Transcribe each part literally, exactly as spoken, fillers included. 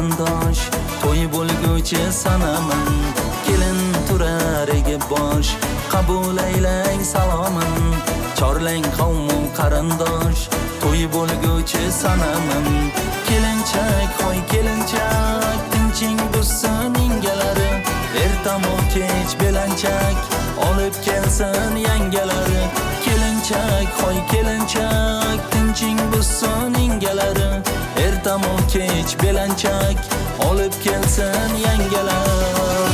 qarindosh, to'y bo'lguchi sanaman. Kelin turar egi bosh, qabul aylang salomin. Chorlang qavmu qarindosh, to'y bo'lguchi sanaman. Kelinchak, hoy kelinchak, tinching bussin ingalari. Ertamu kech belanchak, olib kelsin yangalari. Kelinchak, hoy kelinchak, tinching bussin ingalari. Ertamu kech belanchak, olib kelsin yangalar.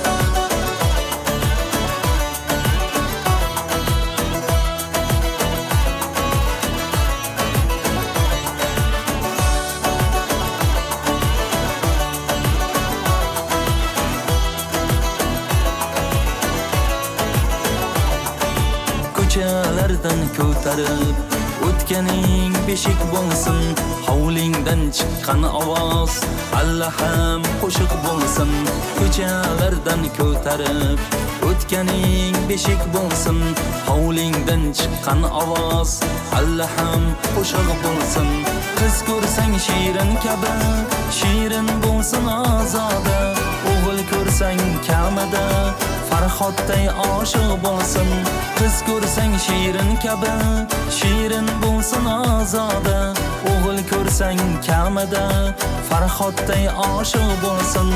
Ko'chalardan ko'tarib o'tganing beshik bo'lsin. Hovlingdan chiqqan ovoz alla ham qo'shiq bo'lsin. Ko'chalardan ko'tarib o'tganing beshik bo'lsin. Hovlingdan chiqqan ovoz alla ham qo'shiq bo'lsin. Qiz ko'rsang shirin kabi, shirin bo'lsin ozoda. O'g'il ko'rsang kamida, Farhodday oshiq bo'lsin. Qiz ko'rsang shirin kabi, shirin bo'lsin ozoda. O'g'il ko'rsang kamida, Farhodday oshiq bo'lsin.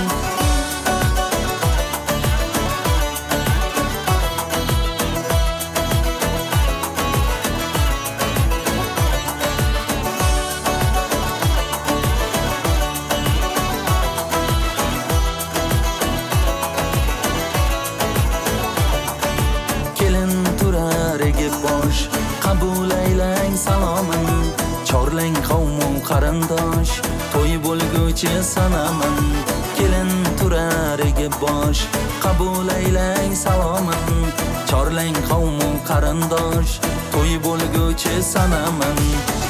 Bosh, qabul aylang salomin. Chorlang qavmu qarindosh, to'y bo'lguchi sanaman. Kelin turar egi bosh, qabul aylang salomin. Chorlang qavmu qarindosh, to'y bo'lguchi sanaman.